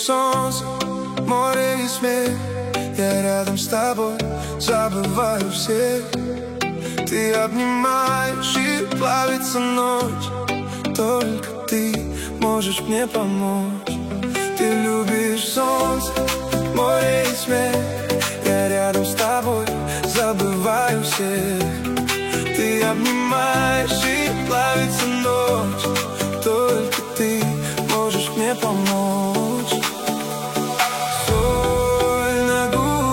солнце, море и смех. Я рядом с тобой, забываю всех. Ты обнимаешь и плавится ночь. Только ты можешь мне помочь. Ты любишь солнце, море и смех. Я рядом с тобой, забываю всех. Ты обнимаешь и плавится ночь. Только ты можешь мне помочь. Соль на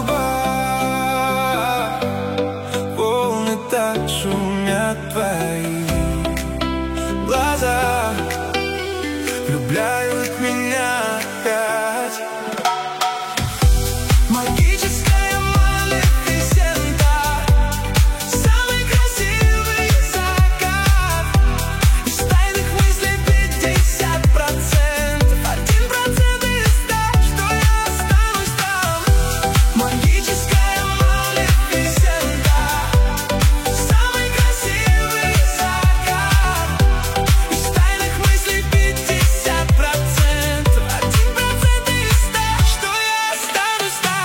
губах, волны так шумят твои глаза, влюбляют меня опять. Магическая Малефисента, самый красивый закат. Из тайных мыслей 50%, 1% из 100, что я останусь там. Магическая Малефисента, самый красивый закат. Из тайных мыслей 50%, 1% из 100, что я останусь там.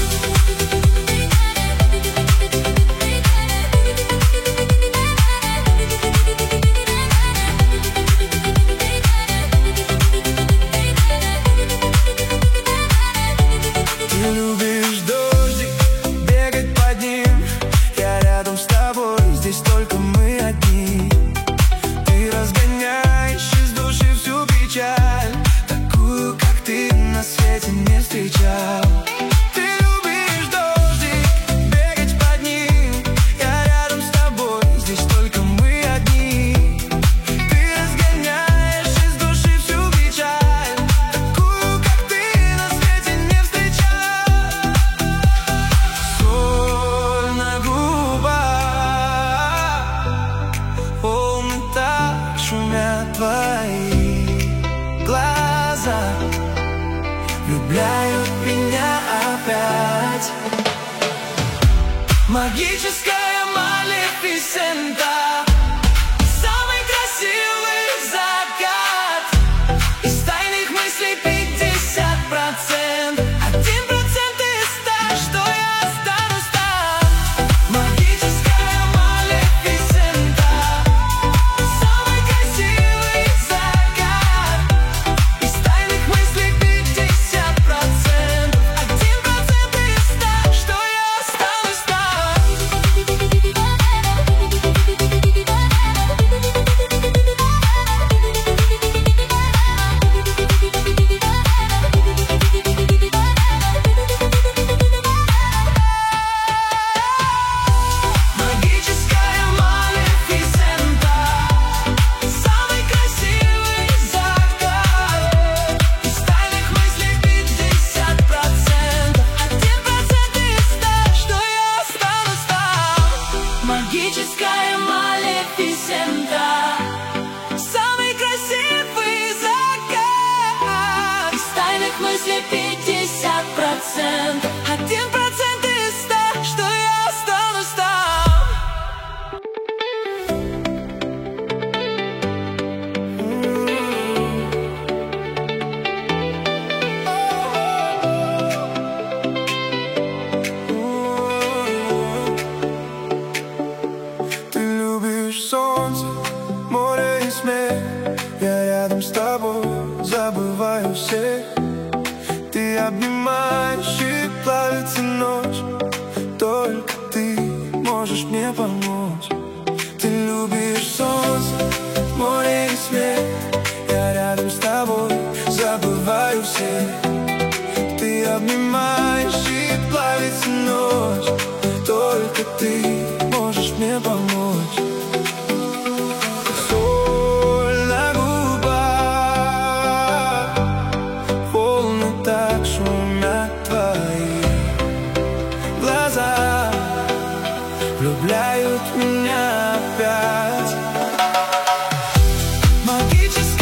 Ты любишь дождик, бегать под ним. Я рядом с тобой, здесь только мы одни. Ты разгоняешь из души всю печаль, такую, как ты на свете не встречал. Ты любишь дождик, бегать под ним. Я рядом с тобой, здесь только мы одни. Ты разгоняешь из души всю печаль, такую, как ты на свете не встречал. Соль на губах, волны так шумят твои глаза, влюбляют меня опять. Магическая Малефисента, самый красивый закат. Из тайных мыслей 50%, 1% из 100, что я останусь там. Магическая Малефисента, самый красивый закат. Из тайных мыслей 50%, 1% из 100, что я останусь там. Магическая Малефисента, самый красивый закат. Из тайных мыслей 50%, 1% из 100, что я останусь там. Магическая Малефисента, самый красивый закат. Из тайных мыслей 50%, 1% из 100, что я останусь там. Ты любишь солнце, море и смех. Я рядом с тобой, забываю всех. Ты обнимаешь и плавится ночь. Только ты можешь мне помочь. Ты любишь солнце, море и смех. Я рядом с тобой, забываю всех. Ты обнимаешь и плавится ночь. Только ты можешь мне помочь. Соль на губах, волны так шумят твои глаза, влюбляют меня опять. Магическая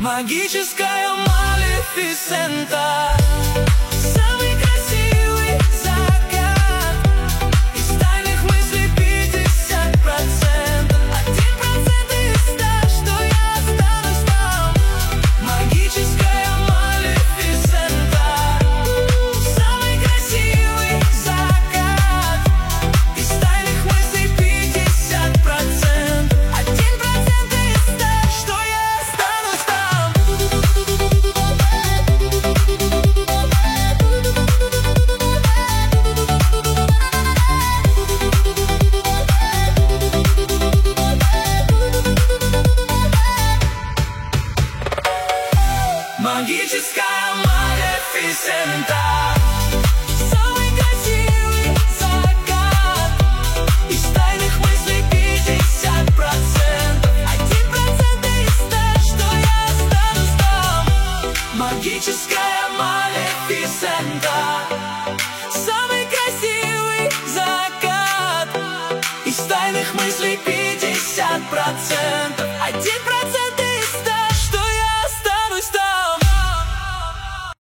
Магическая Малефисента. Самый красивый закат. Из тайных мыслей 50%. 1% из 100, что я останусь там. Магическая Малефисента. Самый красивый закат. Из тайных мыслей 50%. 1% из 100, что я останусь там. Магическая Малефисента. Самый красивый закат. Из тайных мыслей 50%. 1% из 100, что я останусь там. Магическая Малефисента. Самый красивый закат. Из тайных мыслей 50%. 1%